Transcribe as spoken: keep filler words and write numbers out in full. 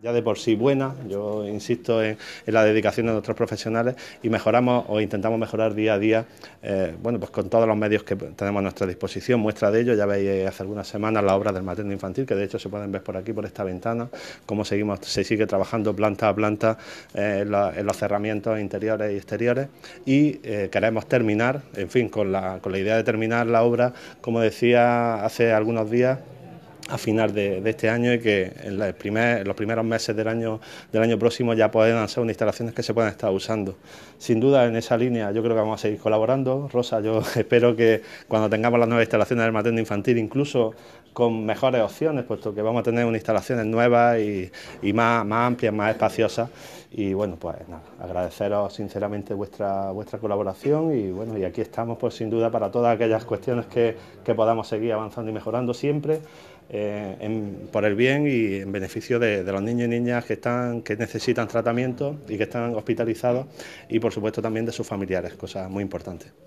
Ya de por sí buena, yo insisto en, en la dedicación de nuestros profesionales y mejoramos o intentamos mejorar día a día, eh, bueno, pues con todos los medios que tenemos a nuestra disposición. Muestra de ello, ya veis eh, hace algunas semanas la obra del materno infantil, que de hecho se pueden ver por aquí, por esta ventana, cómo seguimos, se sigue trabajando planta a planta eh, en, la, en los cerramientos interiores y exteriores y eh, queremos terminar, en fin, con la, con la idea de terminar la obra, como decía hace algunos días, a final de, de este año y que en, la primer, en los primeros meses del año, del año próximo ya puedan ser unas instalaciones que se puedan estar usando. Sin duda en esa línea yo creo que vamos a seguir colaborando. Rosa, yo espero que cuando tengamos las nuevas instalaciones del materno infantil, incluso con mejores opciones, puesto que vamos a tener unas instalaciones nuevas y, y más, más amplias, más espaciosas. Y bueno, pues nada, agradeceros sinceramente vuestra, vuestra colaboración y bueno, y aquí estamos pues sin duda para todas aquellas cuestiones que, que podamos seguir avanzando y mejorando siempre eh, en, por el bien y en beneficio de, de los niños y niñas que están, que necesitan tratamiento y que están hospitalizados y por supuesto también de sus familiares, cosa muy importante.